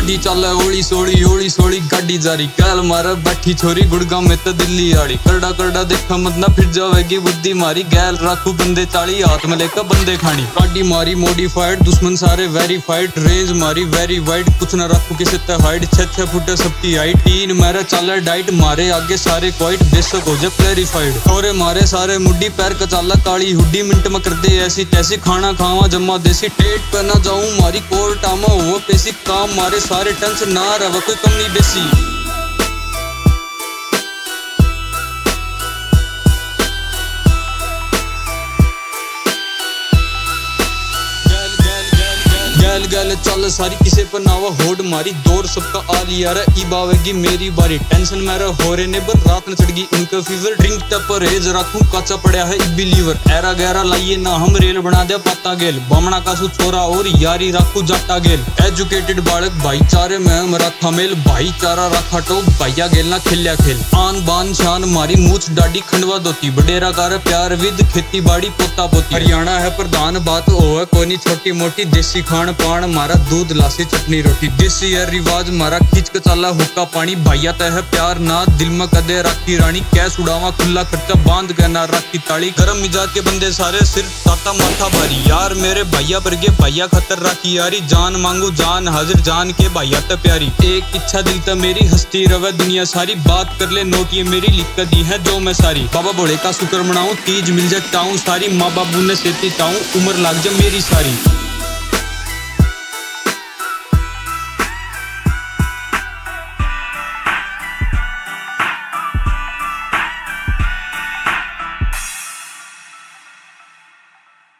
गाड़ी चाले ओली सोली गाड़ी जारी कैल मारे बैठी छोरी गुड़गांव में तो दिल्ली आड़ी करड़ा करड़ा देखा मत ना फिर जावेगी बुद्धि मारी गैल राखू बंदे चाली हाथ में लेकर बंदे खानी गाड़ी मारी मॉडिफाइड दुश्मन सारे वेरीफाइड रेंज मारी वेरी वाइड कुछ ना रखू किसी ते हाइड 6 फुट सबकी हाइट तीन मेरा चाले डाइट मारे आगे सारे क्वाइट बेशक हो जाए क्लैरिफाइड छोरे मारे सारे मुड्डी पैर का चाला काली हुड्डी मिनट में कर दे ऐसी तैसी खाना खावा जमा देसी टेट पे ना जाऊं मारी कोर्ट आमा हुआ पेसी काम मारे सारे टेंशन ना रहा कोई कम नहीं बेसी गैल चल सारी किसे पर नावा होड़ मारी दौड़ सबका आ लिया रे ई बावेगी मेरी बारी टेंशन मेरा हो रे नेबर रात में चढ़गी इनका फीवर ड्रिंक टपर रेज रखूं काचा पड़ा है इब्बी लीवर एरा गहरा लाइए ना हम रेल बना दे पाता गेल बामणा का सु छोरा और यारी रखू जाटा गेल एजुकेटेड बालक भाईचारे में हम रखा मेल भाईचारा रखा तो भैया गेल ना खिल्या खेल आन बान शान मारी मूछ डाडी खंडवा दोती बडेरा कर प्यार विद खेती बाड़ी पोता पोती हरियाणा है प्रधान बात हो है कोई नहीं छोटी मोटी देसी खान पान मारा दूध लासी चटनी रोटी देसी है रिवाज मारा खींच के चाला हुक्का पानी भैया तय है प्यार ना दिल में कदे राखी रानी कैस उड़ावा खुला खर्चा बांध के ना राखी ताली गरम मिजाज के बंदे सारे सिर्फ ताता माथा भारी यार मेरे भैया पर के भैया खतर राखी यारी जान मांगू जान हाजिर जान के भैया त प्यारी एक इच्छा दिल त मेरी हस्ती रवे दुनिया सारी बात कर ले नोट ये मेरी लिख दी है जो मैं सारी बाबा भोले का शुक्र मनाऊं तीज मिल जाए ताऊं सारी माँ बाबू ने सेती ताऊं उम्र लाग जा मेरी सारी।